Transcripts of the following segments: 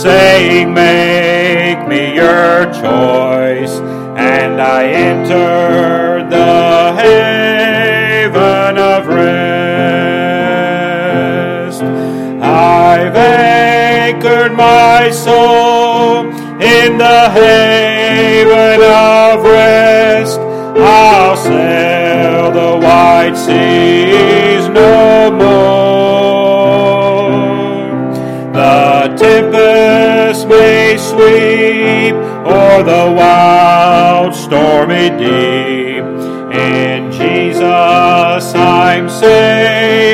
saying, "Make me your choice." And I entered the haven of rest. I've anchored my soul in the haven of rest. I'll sail the wide seas no more. The tempest may sweep o'er the wild stormy deep. In Jesus I'm safe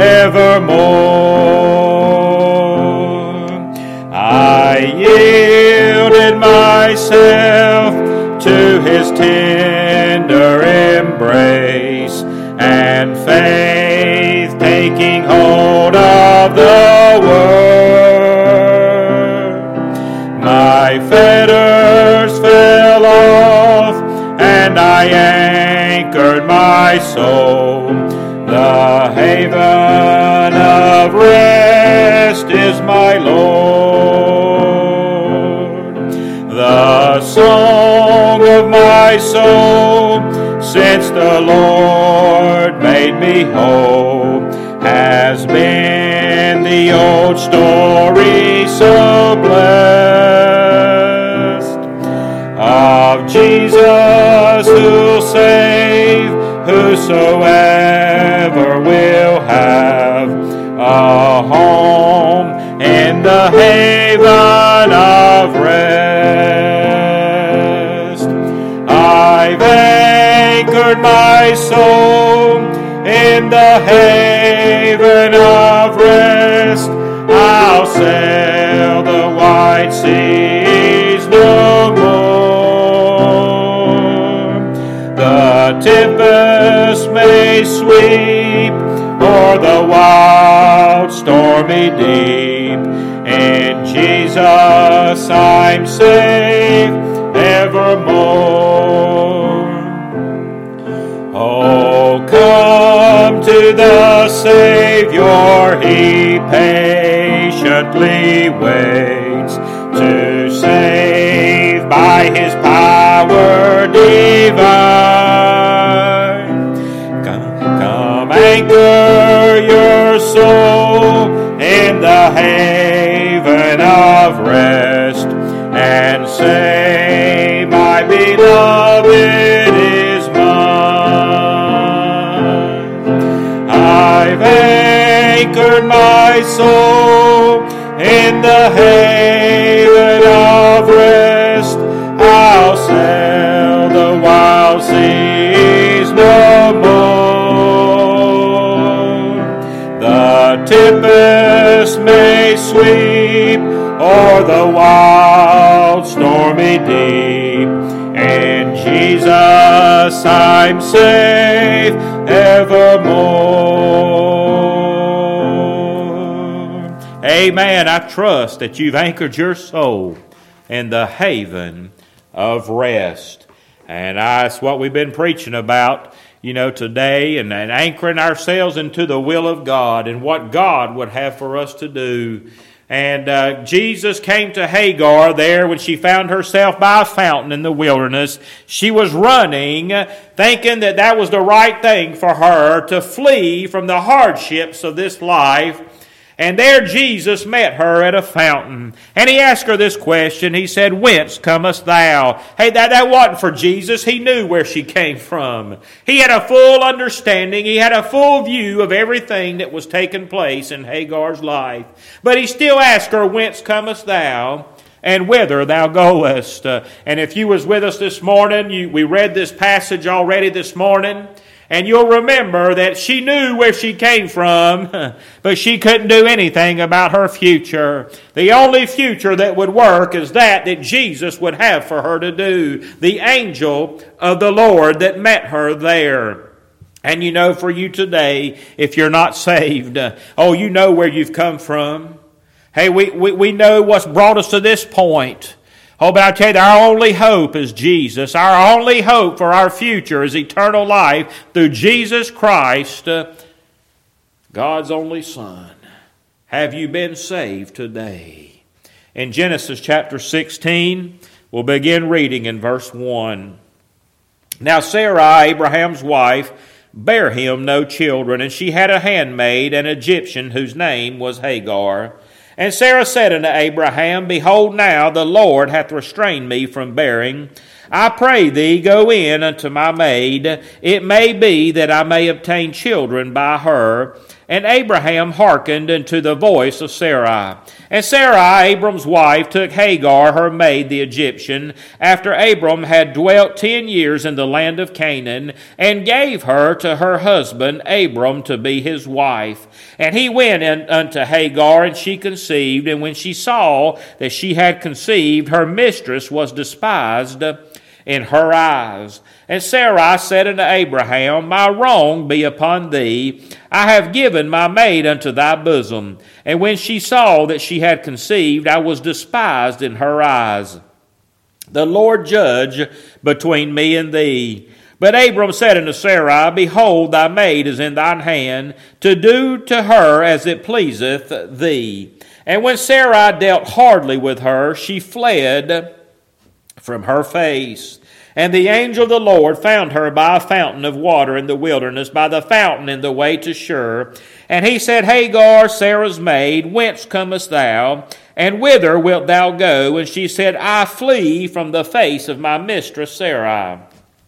evermore. I yielded myself to His tender embrace, and faith taking hold of the Word, my fetters fell off, and I anchored my soul. The haven of rest is my Lord. The song of my soul, since the Lord made me whole, has been the old story so blessed, of Jesus who'll save whosoever will have a home in the haven of rest. I've anchored my soul in the haven of rest. I'll sail the wide seas no more. The tempest may sweep o'er the wild stormy deep. In Jesus I'm safe evermore. Oh, come to the Savior, He patiently waits to save by His power divine. Come anchor your soul in the haven of rest, and say, my beloved is mine. I've anchored my soul in the haven of rest. I'll sail the wild seas no more. The tempest may sweep o'er the wild stormy deep. In Jesus I'm safe evermore. Amen. I trust that you've anchored your soul in the haven of rest. And that's what we've been preaching about, today, and anchoring ourselves into the will of God and what God would have for us to do. And Jesus came to Hagar there when she found herself by a fountain in the wilderness. She was running, thinking that that was the right thing for her, to flee from the hardships of this life. And there Jesus met her at a fountain. And He asked her this question. He said, "Whence comest thou?" Hey, that wasn't for Jesus. He knew where she came from. He had a full understanding. He had a full view of everything that was taking place in Hagar's life. But He still asked her, "Whence comest thou? And whither thou goest?" And if you was with us this morning, we read this passage already this morning. And you'll remember that she knew where she came from, but she couldn't do anything about her future. The only future that would work is that Jesus would have for her to do. The angel of the Lord that met her there. And for you today, if you're not saved, you know where you've come from. Hey, we know what's brought us to this point. Oh, but I tell you, our only hope is Jesus. Our only hope for our future is eternal life through Jesus Christ, God's only Son. Have you been saved today? In Genesis chapter 16, we'll begin reading in verse 1. Now Sarai, Abraham's wife, bare him no children, and she had a handmaid, an Egyptian, whose name was Hagar. And Sarah said unto Abraham, Behold, now the Lord hath restrained me from bearing. I pray thee, go in unto my maid. It may be that I may obtain children by her. And Abraham hearkened unto the voice of Sarai. And Sarai, Abram's wife, took Hagar, her maid, the Egyptian, after Abram had dwelt 10 years in the land of Canaan, and gave her to her husband Abram to be his wife. And he went unto Hagar, and she conceived. And when she saw that she had conceived, her mistress was despised in her eyes. And Sarai said unto Abraham, My wrong be upon thee. I have given my maid unto thy bosom. And when she saw that she had conceived, I was despised in her eyes. The Lord judge between me and thee. But Abram said unto Sarai, Behold, thy maid is in thine hand, to do to her as it pleaseth thee. And when Sarai dealt hardly with her, she fled from her face. And the angel of the Lord found her by a fountain of water in the wilderness, by the fountain in the way to Shur. And he said, Hagar, Sarah's maid, whence comest thou? And whither wilt thou go? And she said, I flee from the face of my mistress Sarai.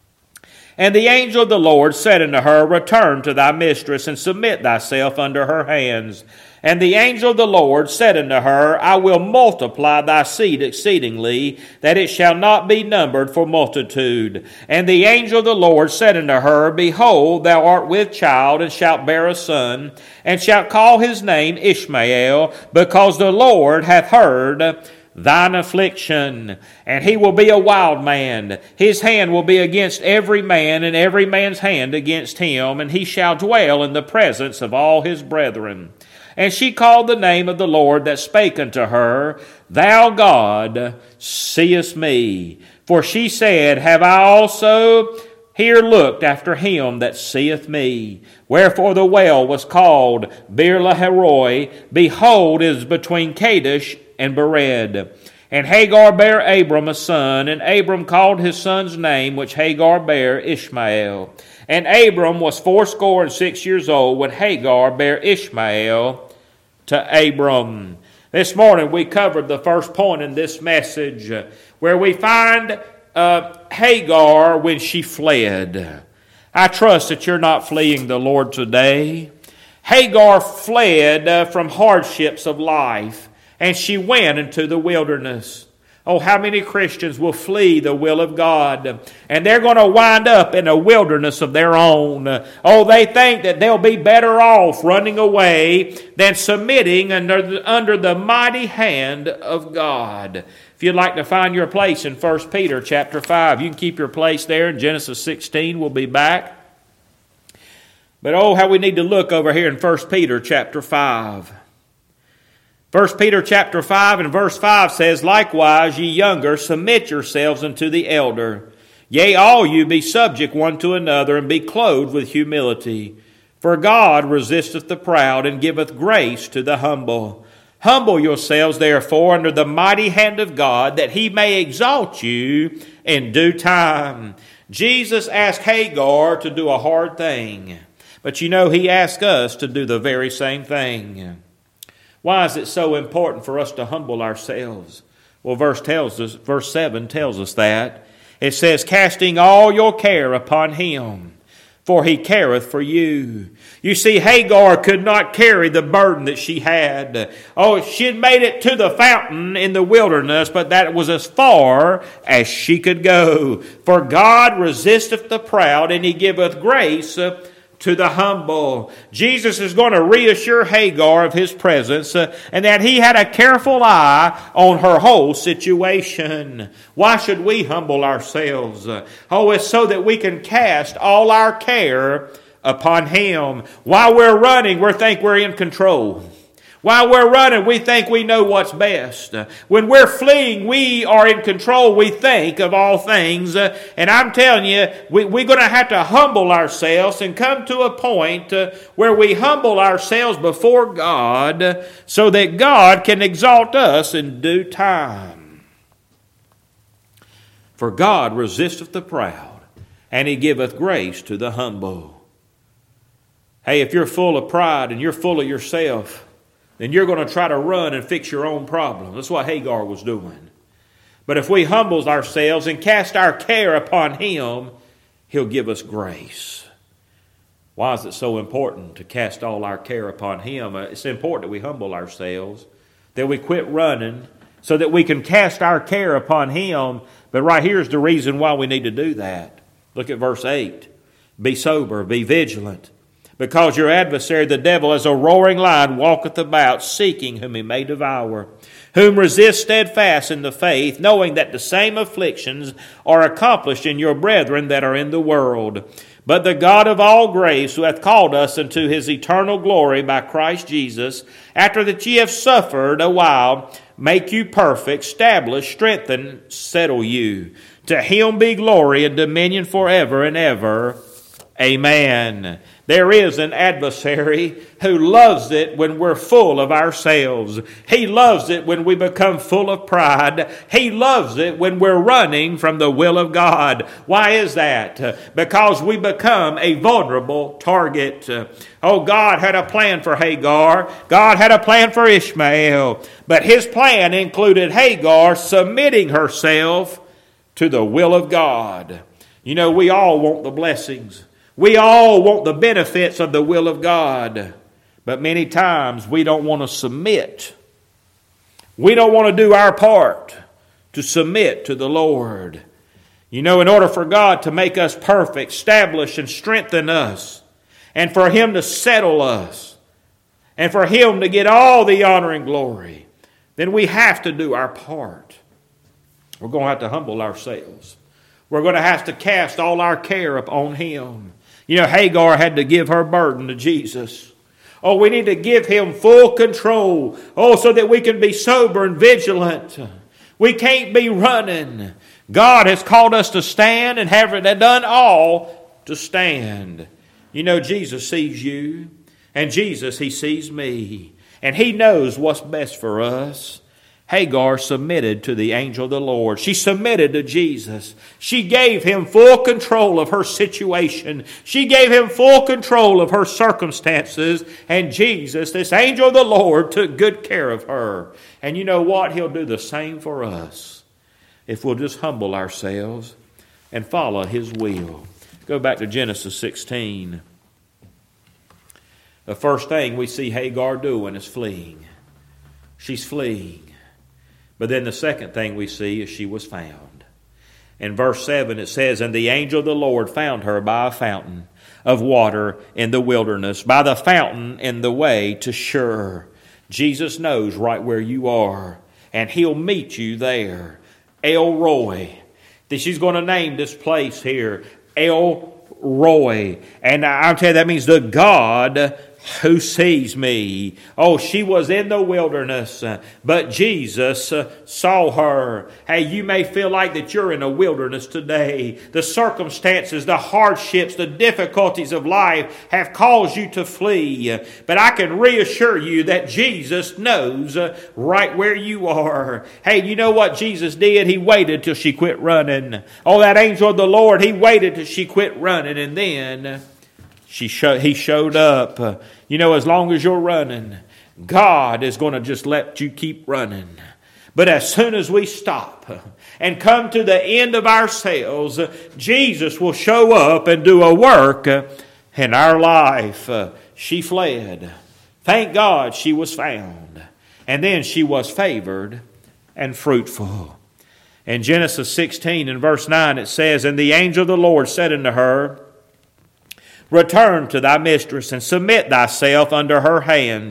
And the angel of the Lord said unto her, Return to thy mistress, and submit thyself under her hands. And the angel of the Lord said unto her, I will multiply thy seed exceedingly, that it shall not be numbered for multitude. And the angel of the Lord said unto her, Behold, thou art with child, and shalt bear a son, and shalt call his name Ishmael, because the Lord hath heard thine affliction. And he will be a wild man. His hand will be against every man, and every man's hand against him, and he shall dwell in the presence of all his brethren. And she called the name of the Lord that spake unto her, Thou God seest me. For she said, Have I also here looked after him that seeth me? Wherefore the well was called Beer-lahai-roi. Behold, it is between Kadesh and Bered. And Hagar bare Abram a son, and Abram called his son's name, which Hagar bare, Ishmael. And Abram was 86 years old when Hagar bare Ishmael to Abram. This morning we covered the first point in this message, where we find Hagar when she fled. I trust that you're not fleeing the Lord today. Hagar fled from hardships of life, and she went into the wilderness. Oh, how many Christians will flee the will of God, and they're going to wind up in a wilderness of their own. Oh, they think that they'll be better off running away than submitting under the mighty hand of God. If you'd like to find your place in 1 Peter chapter 5, you can keep your place there in Genesis 16. We'll be back. But oh, how we need to look over here in 1 Peter chapter 5. 1 Peter chapter 5 and verse 5 says, Likewise, ye younger, submit yourselves unto the elder. Yea, all you be subject one to another, and be clothed with humility. For God resisteth the proud, and giveth grace to the humble. Humble yourselves, therefore, under the mighty hand of God, that he may exalt you in due time. Jesus asked Hagar to do a hard thing, but you know, he asked us to do the very same thing. Why is it so important for us to humble ourselves? Well, verse 7 tells us that. It says, Casting all your care upon him, for he careth for you. You see, Hagar could not carry the burden that she had. Oh, she had made it to the fountain in the wilderness, but that was as far as she could go. For God resisteth the proud, and he giveth grace to the humble. Jesus is going to reassure Hagar of his presence and that he had a careful eye on her whole situation. Why should we humble ourselves? Oh, it's so that we can cast all our care upon him. While we're running, we think we're in control. While we're running, we think we know what's best. When we're fleeing, we are in control, we think, of all things. And I'm telling you, we're going to have to humble ourselves and come to a point where we humble ourselves before God so that God can exalt us in due time. For God resisteth the proud, and He giveth grace to the humble. Hey, if you're full of pride and you're full of yourself, then you're going to try to run and fix your own problem. That's what Hagar was doing. But if we humble ourselves and cast our care upon Him, He'll give us grace. Why is it so important to cast all our care upon Him? It's important that we humble ourselves, that we quit running, so that we can cast our care upon Him. But right here's the reason why we need to do that. Look at verse 8. Be sober, be vigilant. Because your adversary, the devil, as a roaring lion, walketh about, seeking whom he may devour, whom resist steadfast in the faith, knowing that the same afflictions are accomplished in your brethren that are in the world. But the God of all grace, who hath called us unto His eternal glory by Christ Jesus, after that ye have suffered a while, make you perfect, establish, strengthen, settle you. To Him be glory and dominion forever and ever. Amen. There is an adversary who loves it when we're full of ourselves. He loves it when we become full of pride. He loves it when we're running from the will of God. Why is that? Because we become a vulnerable target. Oh, God had a plan for Hagar. God had a plan for Ishmael. But His plan included Hagar submitting herself to the will of God. You know, we all want the blessings. We all want the benefits of the will of God, but many times we don't want to submit. We don't want to do our part to submit to the Lord. You know, in order for God to make us perfect, establish and strengthen us, and for Him to settle us, and for Him to get all the honor and glory, then we have to do our part. We're going to have to humble ourselves. We're going to have to cast all our care upon Him. You know, Hagar had to give her burden to Jesus. Oh, we need to give Him full control. Oh, so that we can be sober and vigilant. We can't be running. God has called us to stand and have done all to stand. You know, Jesus sees you. And Jesus, He sees me. And He knows what's best for us. Hagar submitted to the angel of the Lord. She submitted to Jesus. She gave Him full control of her situation. She gave Him full control of her circumstances. And Jesus, this angel of the Lord, took good care of her. And you know what? He'll do the same for us if we'll just humble ourselves and follow His will. Go back to Genesis 16. The first thing we see Hagar doing is fleeing. She's fleeing. But then the second thing we see is she was found. In verse 7 it says, And the angel of the Lord found her by a fountain of water in the wilderness, by the fountain in the way to Shur. Jesus knows right where you are, and He'll meet you there. El Roi. She's going to name this place here El Roi. And I'll tell you, that means the God who sees me. Oh, she was in the wilderness, but Jesus saw her. Hey, you may feel like that you're in a wilderness today. The circumstances, the hardships, the difficulties of life have caused you to flee. But I can reassure you that Jesus knows right where you are. Hey, you know what Jesus did? He waited till she quit running. Oh, that angel of the Lord, He waited till she quit running, and then He showed up. You know, as long as you're running, God is going to just let you keep running. But as soon as we stop and come to the end of ourselves, Jesus will show up and do a work in our life. She fled. Thank God she was found. And then she was favored and fruitful. In Genesis 16 and verse 9 it says, And the angel of the Lord said unto her, Return to thy mistress, and submit thyself under her hands.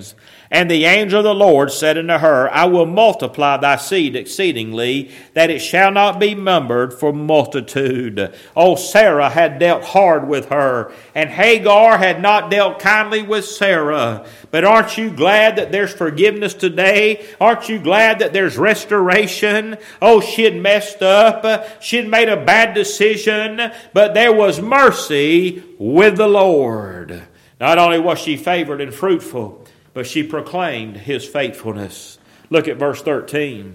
And the angel of the Lord said unto her, I will multiply thy seed exceedingly, that it shall not be numbered for multitude. Oh, Sarah had dealt hard with her, and Hagar had not dealt kindly with Sarah. But aren't you glad that there's forgiveness today? Aren't you glad that there's restoration? Oh, she had messed up. She had made a bad decision, but there was mercy with the Lord. Not only was she favored and fruitful, but she proclaimed his faithfulness. Look at verse 13.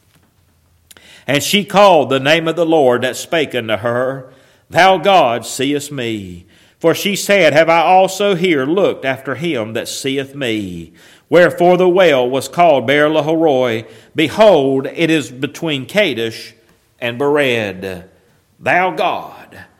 And she called the name of the Lord that spake unto her, Thou God seest me. For she said, Have I also here looked after him that seeth me? Wherefore the well was called Beer-lahai-roi. Behold, it is between Kadesh and Bered. Thou God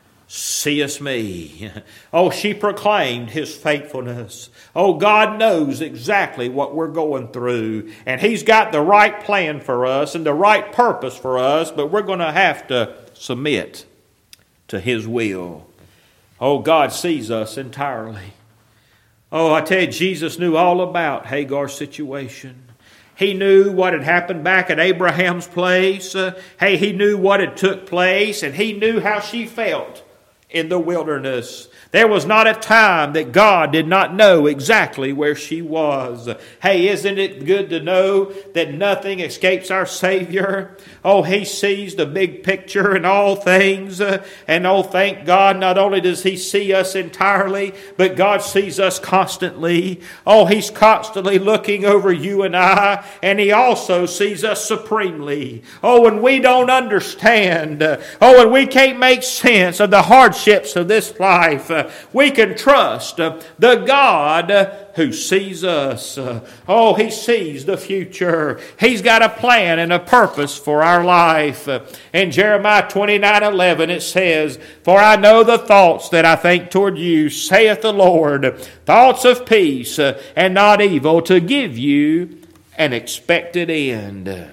seest me. Oh, she proclaimed his faithfulness. Oh, God knows exactly what we're going through. And he's got the right plan for us and the right purpose for us, but we're going to have to submit to his will. Oh, God sees us entirely. Oh, I tell you, Jesus knew all about Hagar's situation. He knew what had happened back at Abraham's place. He knew what had took place, and he knew how she felt in the wilderness. There was not a time that God did not know exactly where she was. Hey, isn't it good to know that nothing escapes our Savior? Oh, he sees the big picture in all things. And oh, thank God, not only does he see us entirely, but God sees us constantly. Oh, he's constantly looking over you and I, and he also sees us supremely. Oh, when we don't understand, when we can't make sense of the hardships of this life, we can trust the God who sees us. He sees the future. He's got a plan and a purpose for our life. In Jeremiah 29:11 it says, For I know the thoughts that I think toward you, saith the Lord, thoughts of peace and not evil, to give you an expected end.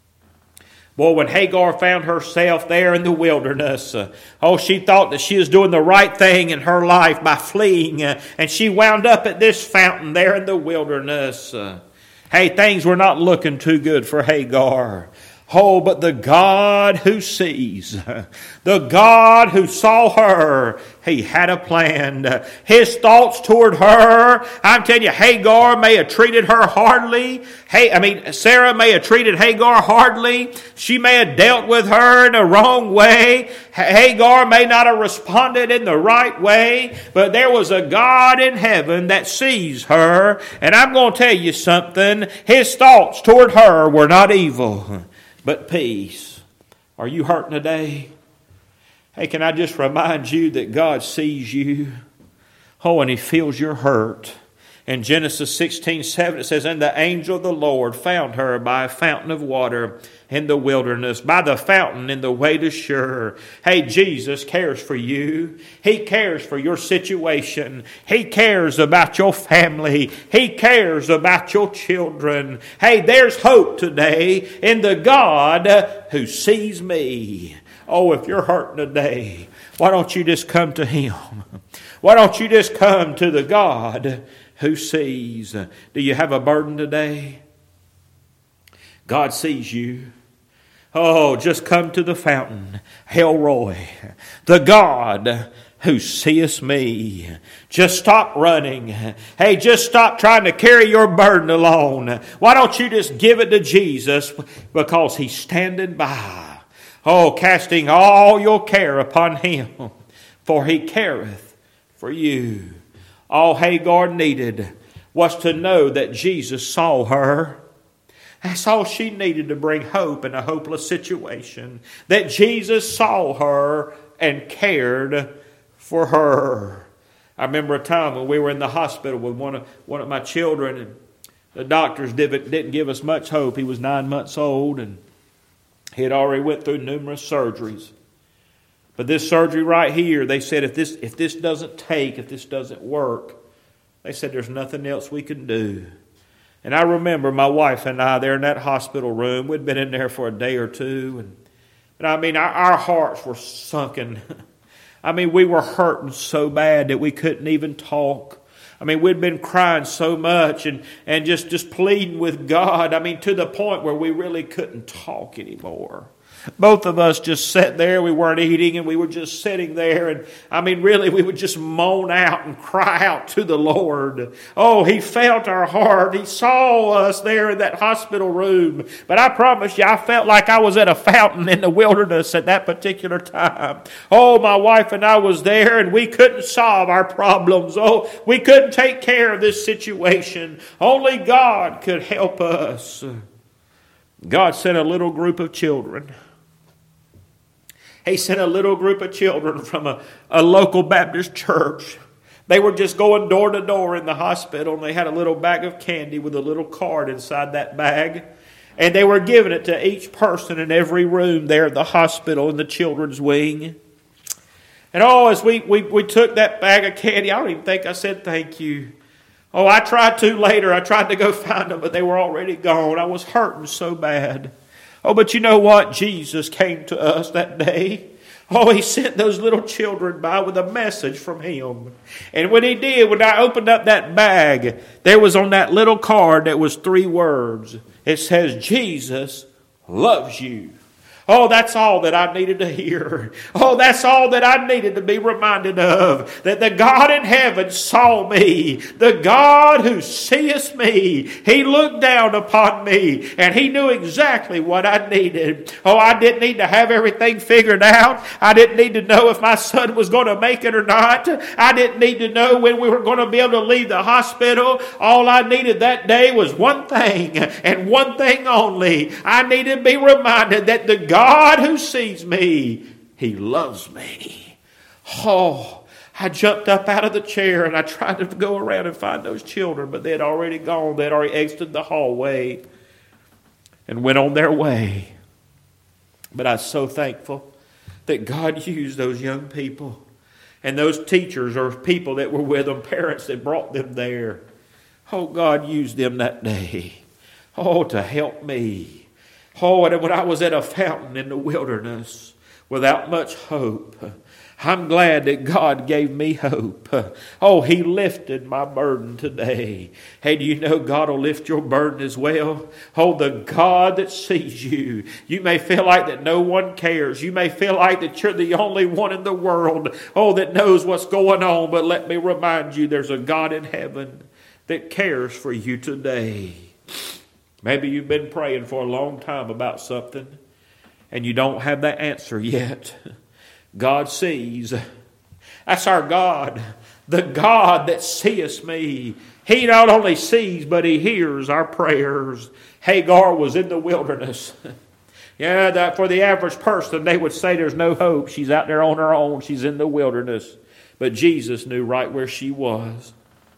Boy, when Hagar found herself there in the wilderness, she thought that she was doing the right thing in her life by fleeing, and she wound up at this fountain there in the wilderness. Things were not looking too good for Hagar. Oh, but the God who sees, the God who saw her, he had a plan. His thoughts toward her, I'm telling you, Hagar may have treated her hardly. Sarah may have treated Hagar hardly. She may have dealt with her in the wrong way. Hagar may not have responded in the right way. But there was a God in heaven that sees her. And I'm going to tell you something. His thoughts toward her were not evil, but peace. Are you hurting today? Can I just remind you that God sees you? And he feels your hurt. In Genesis 16:7 it says, And the angel of the Lord found her by a fountain of water in the wilderness, by the fountain in the way to Shur. Jesus cares for you. He cares for your situation. He cares about your family. He cares about your children. There's hope today in the God who sees me. If you're hurting today, why don't you just come to him? Why don't you just come to the God who sees? Do you have a burden today? God sees you. Just come to the fountain, El-roi, the God who seest me. Just stop running. Just stop trying to carry your burden alone. Why don't you just give it to Jesus, because he's standing by. Casting all your care upon him, for he careth for you. All Hagar needed was to know that Jesus saw her. That's all she needed to bring hope in a hopeless situation. That Jesus saw her and cared for her. I remember a time when we were in the hospital with one of my children, and the doctors didn't give us much hope. He was 9 months old, and he had already went through numerous surgeries. But this surgery right here, they said if this doesn't work, they said there's nothing else we can do. And I remember my wife and I there in that hospital room. We'd been in there for a day or two. But our hearts were sunken. We were hurting so bad that we couldn't even talk. I mean, we'd been crying so much and just pleading with God. I mean, to the point where we really couldn't talk anymore. Both of us just sat there. We weren't eating, and we were just sitting there. And I mean, really, we would just moan out and cry out to the Lord. Oh, He felt our heart. He saw us there in that hospital room. But I promise you, I felt like I was at a fountain in the wilderness at that particular time. Oh, my wife and I was there, and we couldn't solve our problems. Oh, we couldn't take care of this situation. Only God could help us. God sent a little group of children. He sent a little group of children from a local Baptist church. They were just going door to door in the hospital, and they had a little bag of candy with a little card inside that bag. And they were giving it to each person in every room there at the hospital in the children's wing. And as we took that bag of candy, I don't even think I said thank you. Oh, I tried to later. I tried to go find them, but they were already gone. I was hurting so bad. Oh, but you know what? Jesus came to us that day. Oh, He sent those little children by with a message from Him. And when He did, when I opened up that bag, there was on that little card, there was 3 words. It says, Jesus loves you. Oh, that's all that I needed to hear. Oh, that's all that I needed to be reminded of. That the God in heaven saw me. The God who seeth me. He looked down upon me. And He knew exactly what I needed. Oh, I didn't need to have everything figured out. I didn't need to know if my son was going to make it or not. I didn't need to know when we were going to be able to leave the hospital. All I needed that day was one thing, and one thing only. I needed to be reminded that the God who sees me, He loves me. Oh, I jumped up out of the chair and I tried to go around and find those children, but they had already gone. They had already exited the hallway and went on their way. But I was so thankful that God used those young people and those teachers or people that were with them, parents that brought them there. Oh, God used them that day. Oh, to help me. Oh, and when I was at a fountain in the wilderness without much hope, I'm glad that God gave me hope. Oh, He lifted my burden today. Hey, do you know God will lift your burden as well? Oh, the God that sees you. You may feel like that no one cares. You may feel like that you're the only one in the world, that knows what's going on. But let me remind you, there's a God in heaven that cares for you today. Maybe you've been praying for a long time about something and you don't have that answer yet. God sees. That's our God. The God that seeth me. He not only sees, but He hears our prayers. Hagar was in the wilderness. Yeah, that for the average person, they would say there's no hope. She's out there on her own. She's in the wilderness. But Jesus knew right where she was.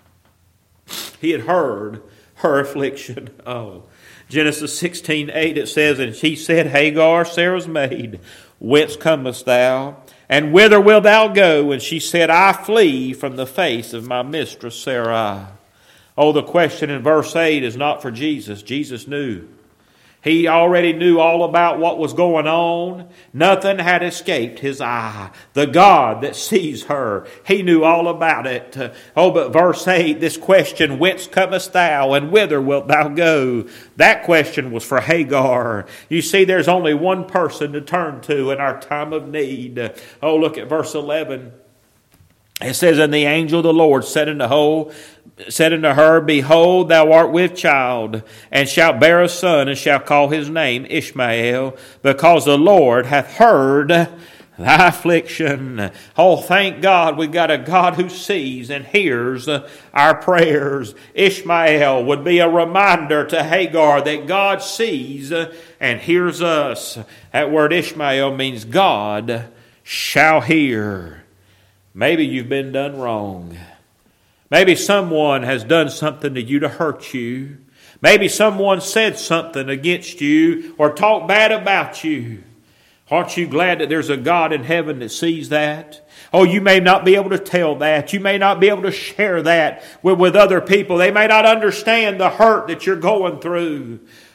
He had heard her affliction. Oh, Genesis 16:8 it says, and she said, Hagar, Sarah's maid, whence comest thou? And whither wilt thou go? And she said, I flee from the face of my mistress Sarai. Oh, the question in verse 8 is not for Jesus. Jesus knew. He already knew all about what was going on. Nothing had escaped His eye. The God that sees her, He knew all about it. But verse 8, this question, whence comest thou and whither wilt thou go? That question was for Hagar. You see, there's only one person to turn to in our time of need. Oh, look at verse 11. It says, and the angel of the Lord said unto her, Behold, thou art with child, and shalt bear a son, and shalt call his name Ishmael, because the Lord hath heard thy affliction. Oh, thank God we got a God who sees and hears our prayers. Ishmael would be a reminder to Hagar that God sees and hears us. That word Ishmael means God shall hear. Maybe you've been done wrong. Maybe someone has done something to you to hurt you. Maybe someone said something against you or talked bad about you. Aren't you glad that there's a God in heaven that sees that? Oh, you may not be able to tell that. You may not be able to share that with other people. They may not understand the hurt that you're going through.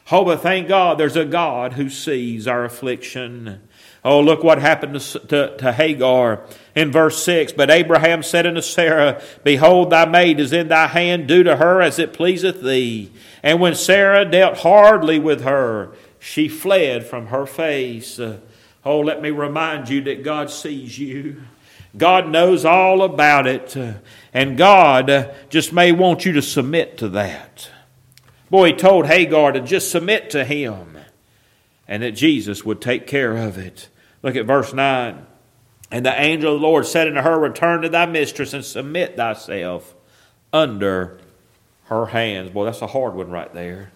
Oh, but thank God there's a God who sees our affliction. Oh, look what happened to Hagar in verse 6. But Abraham said unto Sarah, Behold, thy maid is in thy hand, do to her as it pleaseth thee. And when Sarah dealt hardly with her, she fled from her face. Oh, let me remind you that God sees you. God knows all about it. And God just may want you to submit to that. Boy, he told Hagar to just submit to him and that Jesus would take care of it. Look at verse 9. And the angel of the Lord said unto her, Return to thy mistress and submit thyself under her hands. Boy, that's a hard one right there.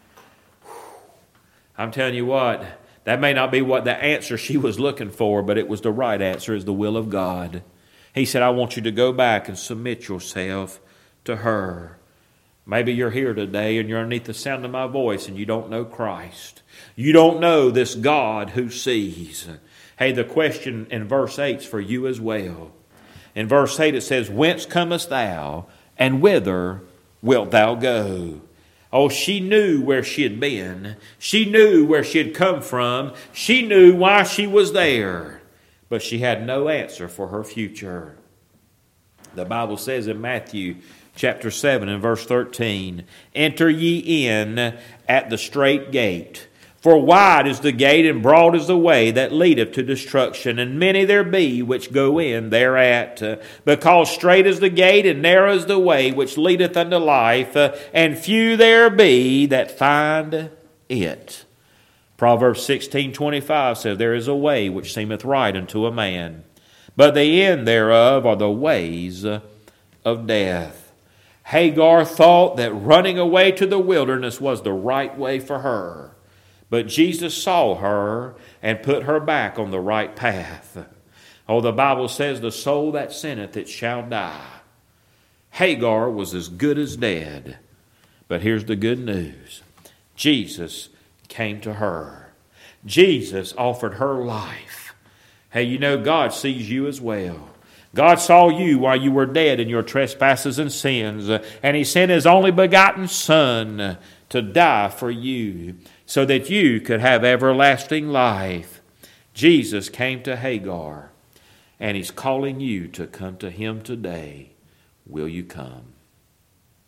I'm telling you what, that may not be what the answer she was looking for, but it was the right answer, is the will of God. He said, I want you to go back and submit yourself to her. Maybe you're here today and you're underneath the sound of my voice and you don't know Christ. You don't know this God who sees. Hey, the question in verse 8 is for you as well. In verse 8 it says, Whence comest thou, and whither wilt thou go? Oh, she knew where she had been. She knew where she had come from. She knew why she was there. But she had no answer for her future. The Bible says in Matthew chapter 7 and verse 13, Enter ye in at the strait gate. For wide is the gate and broad is the way that leadeth to destruction, and many there be which go in thereat. Because strait is the gate and narrow is the way which leadeth unto life, and few there be that find it. Proverbs 16:25 says, There is a way which seemeth right unto a man, but the end thereof are the ways of death. Hagar thought that running away to the wilderness was the right way for her. But Jesus saw her and put her back on the right path. Oh, the Bible says, The soul that sinneth, it shall die. Hagar was as good as dead. But here's the good news. Jesus came to her. Jesus offered her life. Hey, you know, God sees you as well. God saw you while you were dead in your trespasses and sins, and He sent His only begotten Son to die for you so that you could have everlasting life. Jesus came to Hagar, and He's calling you to come to Him today. Will you come?